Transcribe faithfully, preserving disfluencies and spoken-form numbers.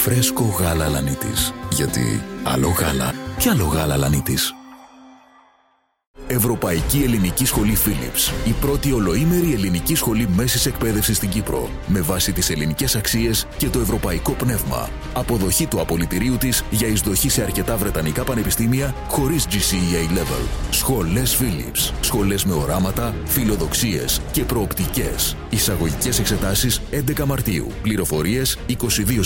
φρέσκο γάλα Λανίτης. Γιατί άλλο γάλα και άλλο γάλα Λανίτης. Ευρωπαϊκή Ελληνική Σχολή Philips. Η πρώτη ολοήμερη ελληνική σχολή μέσης εκπαίδευσης στην Κύπρο. Με βάση τις ελληνικές αξίες και το ευρωπαϊκό πνεύμα. Αποδοχή του απολυτηρίου της για εισδοχή σε αρκετά βρετανικά πανεπιστήμια χωρίς τζι σι ι έι level. Σχολές Philips. Σχολές με οράματα, φιλοδοξίες και προοπτικές. Εισαγωγικές εξετάσεις έντεκα Μαρτίου. Πληροφορίες είκοσι δύο